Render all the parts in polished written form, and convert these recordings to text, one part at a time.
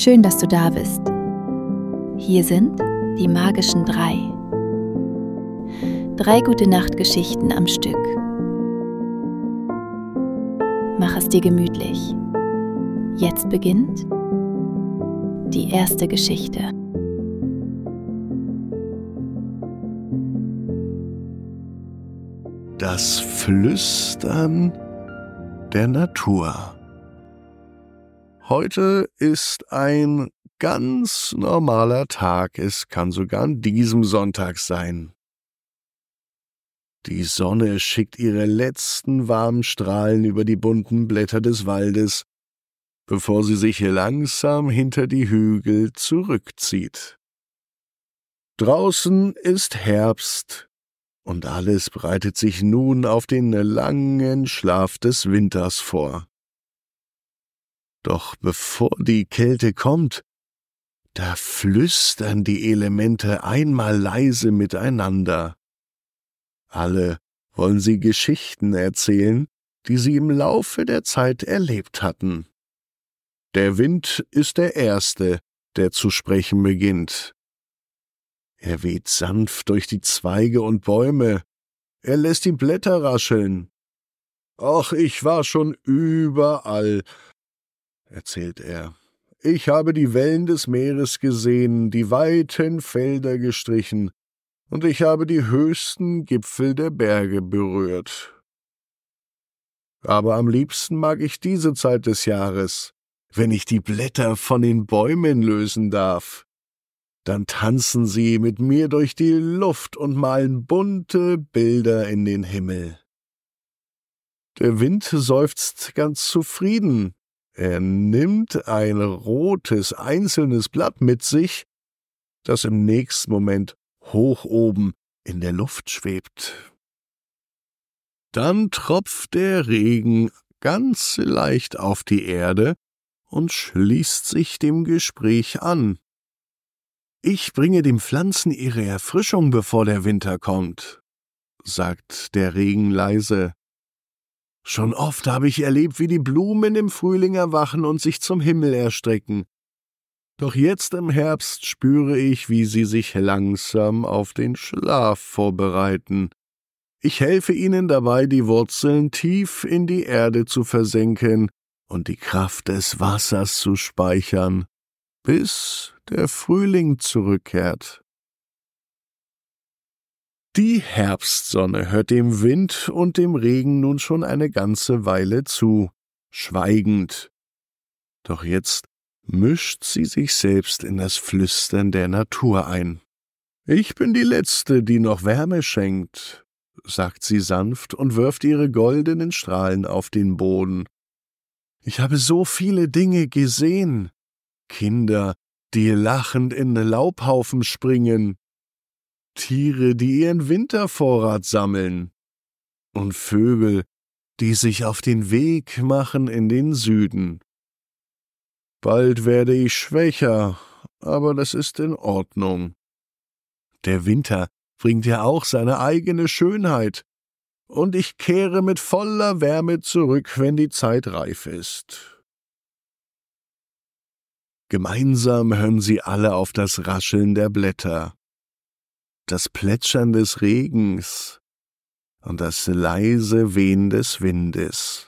Schön, dass du da bist. Hier sind die magischen 3. 3 Gute-Nacht-Geschichten am Stück. Mach es dir gemütlich. Jetzt beginnt die erste Geschichte. Das Flüstern der Natur. Heute ist ein ganz normaler Tag. Es kann sogar an diesem Sonntag sein. Die Sonne schickt ihre letzten warmen Strahlen über die bunten Blätter des Waldes, bevor sie sich langsam hinter die Hügel zurückzieht. Draußen ist Herbst, und alles bereitet sich nun auf den langen Schlaf des Winters vor. Doch bevor die Kälte kommt, da flüstern die Elemente einmal leise miteinander. Alle wollen sie Geschichten erzählen, die sie im Laufe der Zeit erlebt hatten. Der Wind ist der Erste, der zu sprechen beginnt. Er weht sanft durch die Zweige und Bäume. Er lässt die Blätter rascheln. »Ach, ich war schon überall«, erzählt er. »Ich habe die Wellen des Meeres gesehen, die weiten Felder gestrichen, und ich habe die höchsten Gipfel der Berge berührt. Aber am liebsten mag ich diese Zeit des Jahres, wenn ich die Blätter von den Bäumen lösen darf. Dann tanzen sie mit mir durch die Luft und malen bunte Bilder in den Himmel.« Der Wind seufzt ganz zufrieden. Er nimmt ein rotes, einzelnes Blatt mit sich, das im nächsten Moment hoch oben in der Luft schwebt. Dann tropft der Regen ganz leicht auf die Erde und schließt sich dem Gespräch an. »Ich bringe den Pflanzen ihre Erfrischung, bevor der Winter kommt«, sagt der Regen leise. »Schon oft habe ich erlebt, wie die Blumen im Frühling erwachen und sich zum Himmel erstrecken. Doch jetzt im Herbst spüre ich, wie sie sich langsam auf den Schlaf vorbereiten. Ich helfe ihnen dabei, die Wurzeln tief in die Erde zu versenken und die Kraft des Wassers zu speichern, bis der Frühling zurückkehrt.« Die Herbstsonne hört dem Wind und dem Regen nun schon eine ganze Weile zu, schweigend. Doch jetzt mischt sie sich selbst in das Flüstern der Natur ein. »Ich bin die Letzte, die noch Wärme schenkt«, sagt sie sanft und wirft ihre goldenen Strahlen auf den Boden. »Ich habe so viele Dinge gesehen. Kinder, die lachend in Laubhaufen springen, Tiere, die ihren Wintervorrat sammeln, und Vögel, die sich auf den Weg machen in den Süden. Bald werde ich schwächer, aber das ist in Ordnung. Der Winter bringt ja auch seine eigene Schönheit, und ich kehre mit voller Wärme zurück, wenn die Zeit reif ist.« Gemeinsam hören sie alle auf das Rascheln der Blätter, das Plätschern des Regens und das leise Wehen des Windes.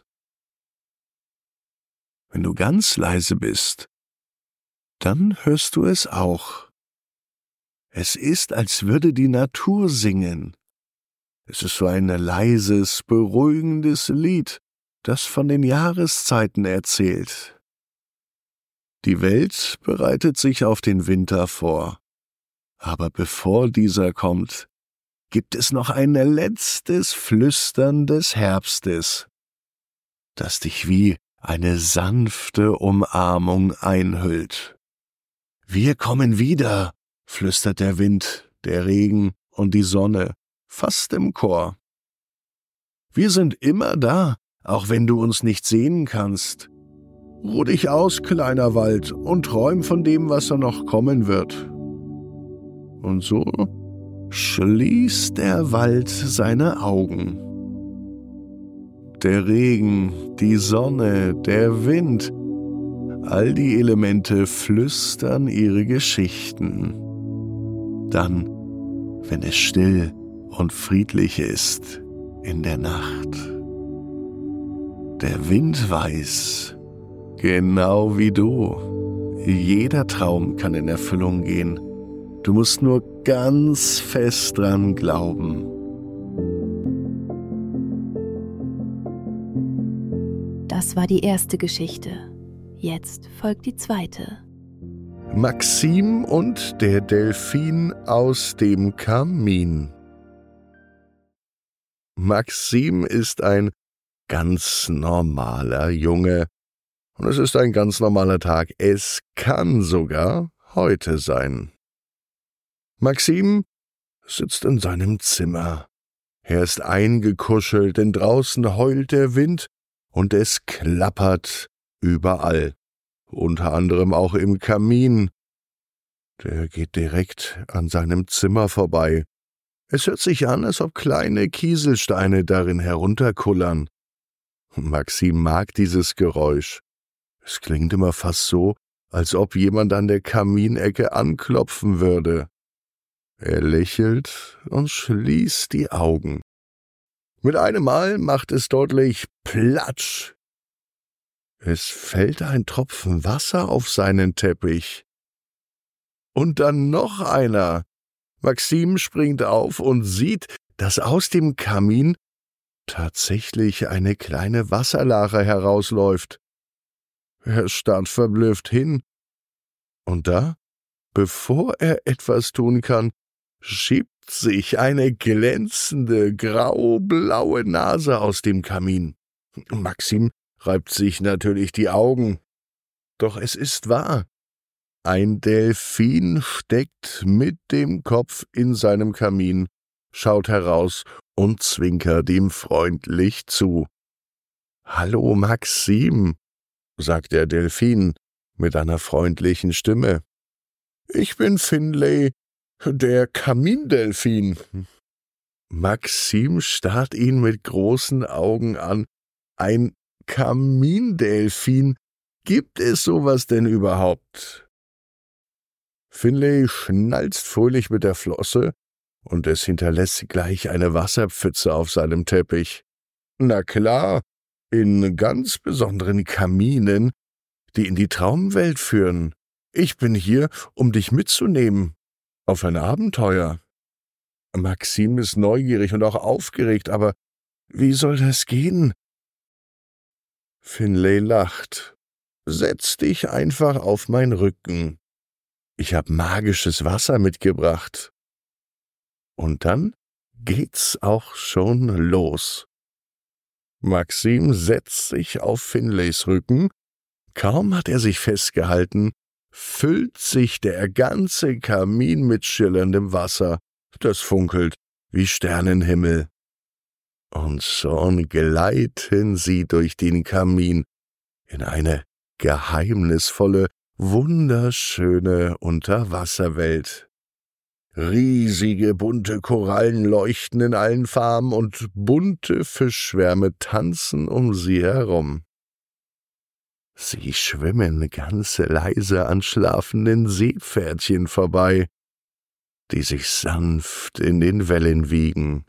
Wenn du ganz leise bist, dann hörst du es auch. Es ist, als würde die Natur singen. Es ist so ein leises, beruhigendes Lied, das von den Jahreszeiten erzählt. Die Welt bereitet sich auf den Winter vor. Aber bevor dieser kommt, gibt es noch ein letztes Flüstern des Herbstes, das dich wie eine sanfte Umarmung einhüllt. »Wir kommen wieder«, flüstert der Wind, der Regen und die Sonne, fast im Chor. »Wir sind immer da, auch wenn du uns nicht sehen kannst. Ruh dich aus, kleiner Wald, und träum von dem, was da noch kommen wird.« Und so schließt der Wald seine Augen. Der Regen, die Sonne, der Wind, All die Elemente flüstern ihre Geschichten. Dann, wenn es still und friedlich ist in der Nacht. Der Wind weiß, genau wie du, jeder Traum kann in Erfüllung gehen. Du musst nur ganz fest dran glauben. Das war die erste Geschichte. Jetzt folgt die zweite. Maxim und der Delphin aus dem Kamin. Maxim ist ein ganz normaler Junge. Und es ist ein ganz normaler Tag. Es kann sogar heute sein. Maxim sitzt in seinem Zimmer. Er ist eingekuschelt, denn draußen heult der Wind und es klappert überall, unter anderem auch im Kamin. Der geht direkt an seinem Zimmer vorbei. Es hört sich an, als ob kleine Kieselsteine darin herunterkullern. Maxim mag dieses Geräusch. Es klingt immer fast so, als ob jemand an der Kaminecke anklopfen würde. Er lächelt und schließt die Augen. Mit einem Mal macht es deutlich Platsch. Es fällt ein Tropfen Wasser auf seinen Teppich. Und dann noch einer. Maxim springt auf und sieht, dass aus dem Kamin tatsächlich eine kleine Wasserlache herausläuft. Er starrt verblüfft hin. Und da, bevor er etwas tun kann, schiebt sich eine glänzende, grau-blaue Nase aus dem Kamin. Maxim reibt sich natürlich die Augen. Doch es ist wahr. Ein Delphin steckt mit dem Kopf in seinem Kamin, schaut heraus und zwinkert ihm freundlich zu. »Hallo Maxim«, sagt der Delphin mit einer freundlichen Stimme. »Ich bin Finlay, der Kamindelfin.« Maxim starrt ihn mit großen Augen an. Ein Kamindelfin? Gibt es sowas denn überhaupt? Finlay schnalzt fröhlich mit der Flosse und es hinterlässt gleich eine Wasserpfütze auf seinem Teppich. Na klar, in ganz besonderen Kaminen, die in die Traumwelt führen. Ich bin hier, um dich mitzunehmen. Auf ein Abenteuer. Maxim ist neugierig und auch aufgeregt, aber wie soll das gehen? Finlay lacht. Setz dich einfach auf meinen Rücken. Ich hab magisches Wasser mitgebracht. Und dann geht's auch schon los. Maxim setzt sich auf Finlays Rücken. Kaum hat er sich festgehalten, füllt sich der ganze Kamin mit schillerndem Wasser. Das funkelt wie Sternenhimmel. Und schon gleiten sie durch den Kamin in eine geheimnisvolle, wunderschöne Unterwasserwelt. Riesige, bunte Korallen leuchten in allen Farben und bunte Fischschwärme tanzen um sie herum. Sie schwimmen ganz leise an schlafenden Seepferdchen vorbei, die sich sanft in den Wellen wiegen.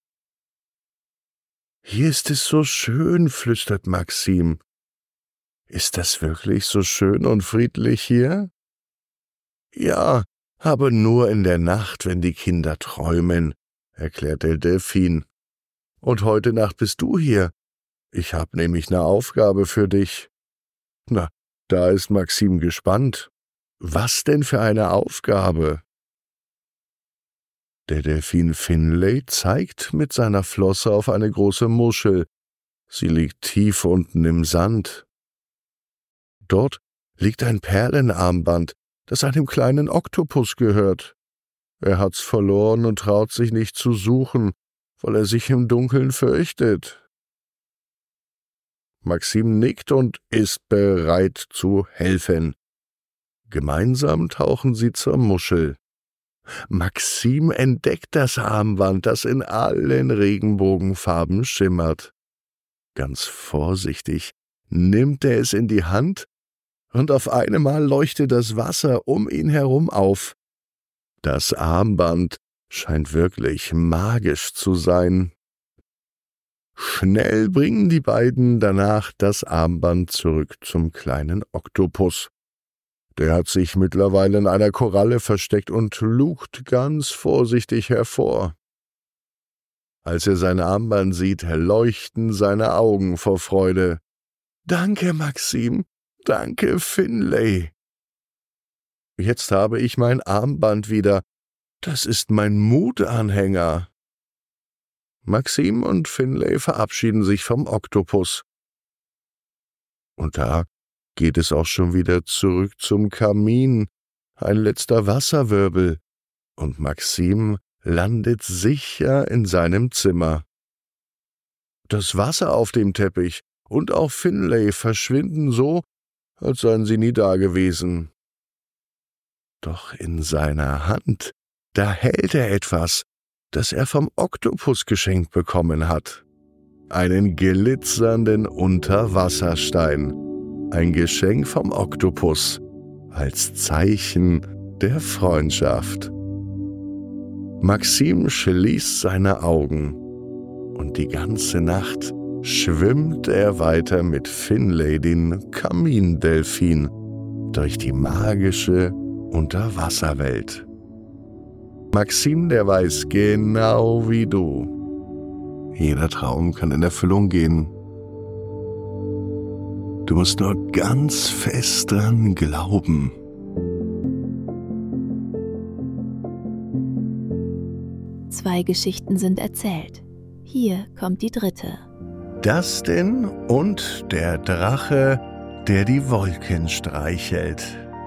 »Hier ist es so schön«, flüstert Maxim. »Ist das wirklich so schön und friedlich hier?« »Ja, aber nur in der Nacht, wenn die Kinder träumen«, erklärt der Delphin. »Und heute Nacht bist du hier. Ich habe nämlich eine Aufgabe für dich.« Na, da ist Maxim gespannt. Was denn für eine Aufgabe? Der Delphin Finlay zeigt mit seiner Flosse auf eine große Muschel. Sie liegt tief unten im Sand. Dort liegt ein Perlenarmband, das einem kleinen Oktopus gehört. Er hat's verloren und traut sich nicht zu suchen, weil er sich im Dunkeln fürchtet. Maxim nickt und ist bereit zu helfen. Gemeinsam tauchen sie zur Muschel. Maxim entdeckt das Armband, das in allen Regenbogenfarben schimmert. Ganz vorsichtig nimmt er es in die Hand und auf einmal leuchtet das Wasser um ihn herum auf. Das Armband scheint wirklich magisch zu sein. Schnell bringen die beiden danach das Armband zurück zum kleinen Oktopus. Der hat sich mittlerweile in einer Koralle versteckt und lugt ganz vorsichtig hervor. Als er sein Armband sieht, leuchten seine Augen vor Freude. »Danke, Maxim, danke, Finlay. Jetzt habe ich mein Armband wieder. Das ist mein Mutanhänger.« Maxim und Finlay verabschieden sich vom Oktopus. Und da geht es auch schon wieder zurück zum Kamin, ein letzter Wasserwirbel, und Maxim landet sicher in seinem Zimmer. Das Wasser auf dem Teppich und auch Finlay verschwinden so, als seien sie nie dagewesen. Doch in seiner Hand, da hält er etwas, das er vom Oktopus geschenkt bekommen hat. Einen glitzernden Unterwasserstein, ein Geschenk vom Oktopus, als Zeichen der Freundschaft. Maxim schließt seine Augen und die ganze Nacht schwimmt er weiter mit Finlay, den Kamindelfin, durch die magische Unterwasserwelt. Maxim, der weiß genau wie du. Jeder Traum kann in Erfüllung gehen. Du musst nur ganz fest dran glauben. Zwei Geschichten sind erzählt. Hier kommt die dritte. Dustin und der Drache, der die Wolken streichelt.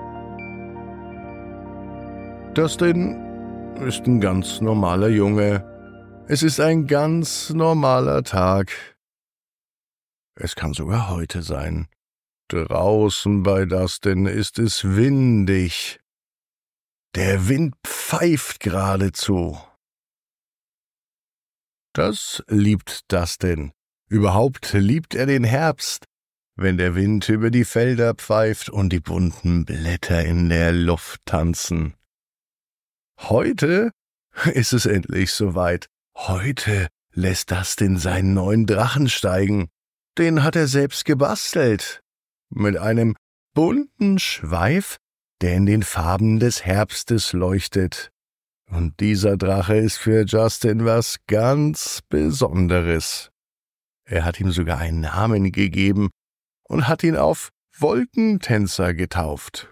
Dustin ist ein ganz normaler Junge. Es ist ein ganz normaler Tag. Es kann sogar heute sein. Draußen bei Dustin ist es windig. Der Wind pfeift geradezu. Das liebt Dustin. Überhaupt liebt er den Herbst, wenn der Wind über die Felder pfeift und die bunten Blätter in der Luft tanzen. Heute ist es endlich soweit. Heute lässt Dustin seinen neuen Drachen steigen. Den hat er selbst gebastelt. Mit einem bunten Schweif, der in den Farben des Herbstes leuchtet. Und dieser Drache ist für Justin was ganz Besonderes. Er hat ihm sogar einen Namen gegeben und hat ihn auf Wolkentänzer getauft.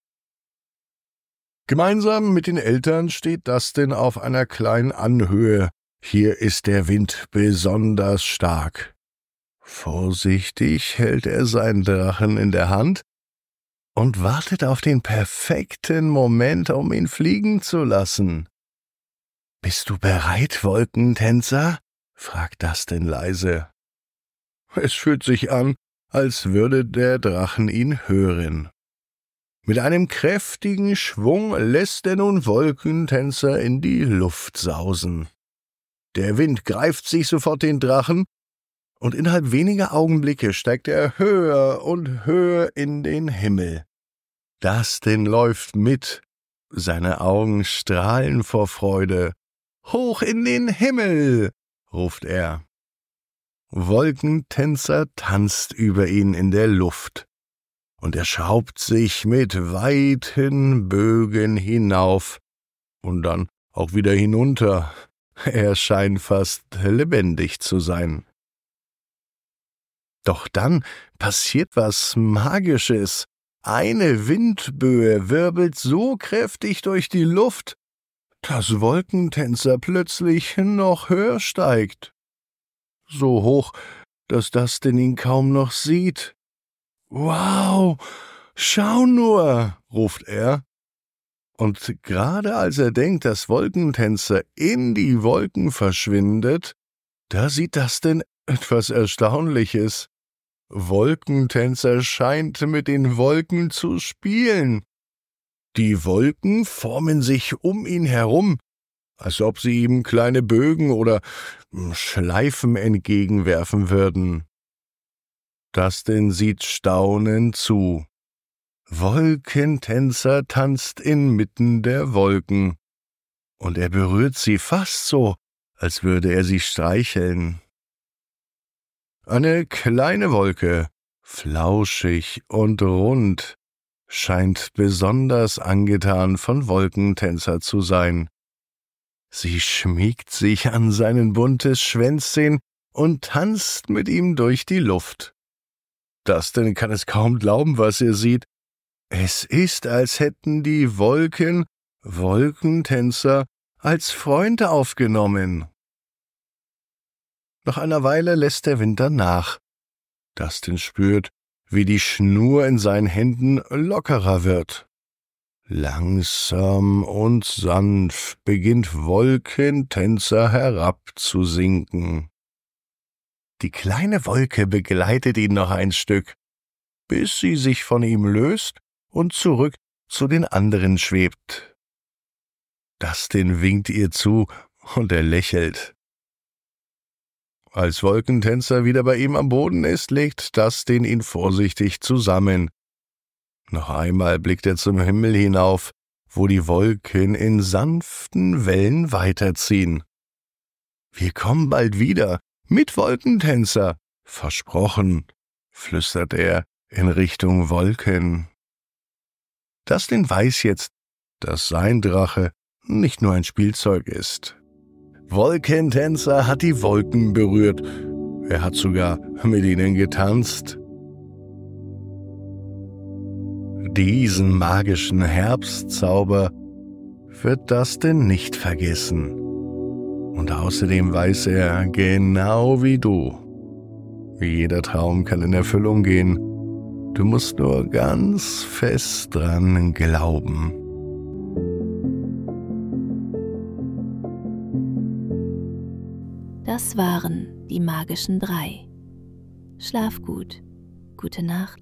Gemeinsam mit den Eltern steht Dustin auf einer kleinen Anhöhe. Hier ist der Wind besonders stark. Vorsichtig hält er seinen Drachen in der Hand und wartet auf den perfekten Moment, um ihn fliegen zu lassen. »Bist du bereit, Wolkentänzer?« fragt Dustin leise. Es fühlt sich an, als würde der Drachen ihn hören. Mit einem kräftigen Schwung lässt er nun Wolkentänzer in die Luft sausen. Der Wind greift sich sofort den Drachen, und innerhalb weniger Augenblicke steigt er höher und höher in den Himmel. Dustin läuft mit, seine Augen strahlen vor Freude. »Hoch in den Himmel«, ruft er. Wolkentänzer tanzt über ihn in der Luft, und er schraubt sich mit weiten Bögen hinauf und dann auch wieder hinunter. Er scheint fast lebendig zu sein. Doch dann passiert was Magisches. Eine Windböe wirbelt so kräftig durch die Luft, dass Wolkentänzer plötzlich noch höher steigt. So hoch, dass Dustin ihn kaum noch sieht. »Wow, schau nur«, ruft er. Und gerade als er denkt, dass Wolkentänzer in die Wolken verschwindet, da sieht Dustin etwas Erstaunliches. Wolkentänzer scheint mit den Wolken zu spielen. Die Wolken formen sich um ihn herum, als ob sie ihm kleine Bögen oder Schleifen entgegenwerfen würden. Dustin sieht staunend zu. Wolkentänzer tanzt inmitten der Wolken, und er berührt sie fast so, als würde er sie streicheln. Eine kleine Wolke, flauschig und rund, scheint besonders angetan von Wolkentänzer zu sein. Sie schmiegt sich an sein buntes Schwänzchen und tanzt mit ihm durch die Luft. Dustin kann es kaum glauben, was er sieht. Es ist, als hätten die Wolken Wolkentänzer als Freunde aufgenommen. Nach einer Weile lässt der Winter nach. Dustin spürt, wie die Schnur in seinen Händen lockerer wird. Langsam und sanft beginnt Wolkentänzer herabzusinken. Die kleine Wolke begleitet ihn noch ein Stück, bis sie sich von ihm löst und zurück zu den anderen schwebt. Dustin winkt ihr zu und er lächelt. Als Wolkentänzer wieder bei ihm am Boden ist, legt Dustin ihn vorsichtig zusammen. Noch einmal blickt er zum Himmel hinauf, wo die Wolken in sanften Wellen weiterziehen. »Wir kommen bald wieder, mit Wolkentänzer, versprochen«, flüstert er in Richtung Wolken. Dustin weiß jetzt, dass sein Drache nicht nur ein Spielzeug ist. Wolkentänzer hat die Wolken berührt. Er hat sogar mit ihnen getanzt. Diesen magischen Herbstzauber wird Dustin nicht vergessen. Und außerdem weiß er, genau wie du, jeder Traum kann in Erfüllung gehen. Du musst nur ganz fest dran glauben. Das waren die magischen 3. Schlaf gut. Gute Nacht.